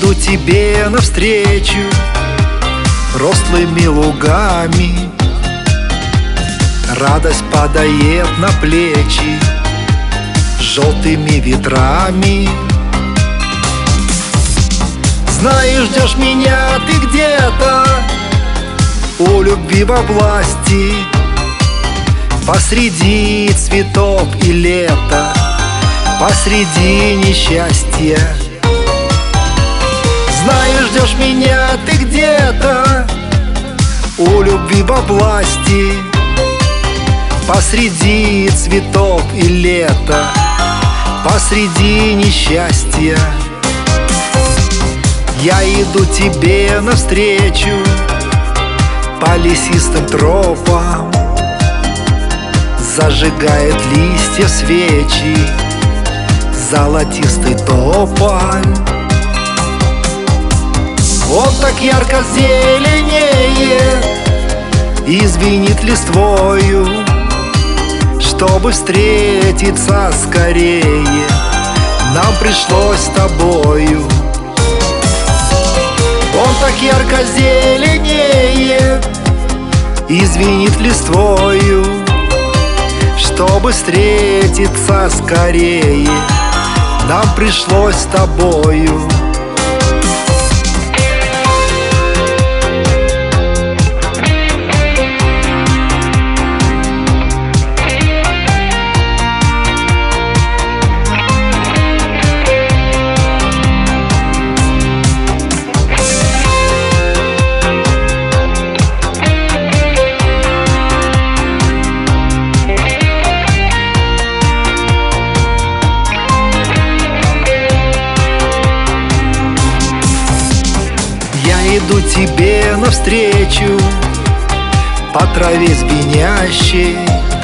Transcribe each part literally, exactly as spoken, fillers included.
иду тебе навстречу рослыми лугами. Радость падает на плечи желтыми ветрами. Знаешь, ждешь меня ты где-то у любви во власти, посреди цветов и лета, посреди несчастья. Знаешь, ждешь меня ты где-то у любви во власти, посреди цветов и лета, посреди несчастья. Я иду тебе навстречу по лесистым тропам, зажигает листья свечи золотистый тополь. Он так ярко зеленеет и звенит листвою. Чтобы встретиться скорее, нам пришлось с тобою. Он так ярко зеленеет и звенит листвою. Чтобы встретиться скорее, нам пришлось с тобою. Иду тебе навстречу по траве звенящей,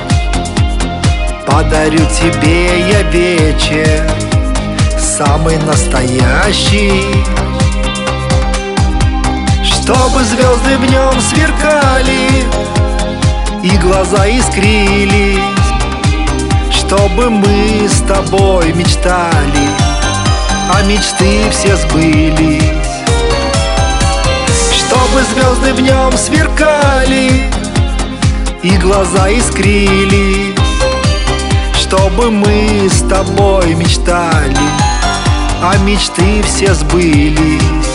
подарю тебе я вечер самый настоящий. Чтобы звезды в нем сверкали и глаза искрились, чтобы мы с тобой мечтали, а мечты все сбылись. Чтобы звезды в нем сверкали и глаза искрились, чтобы мы с тобой мечтали, а мечты все сбылись.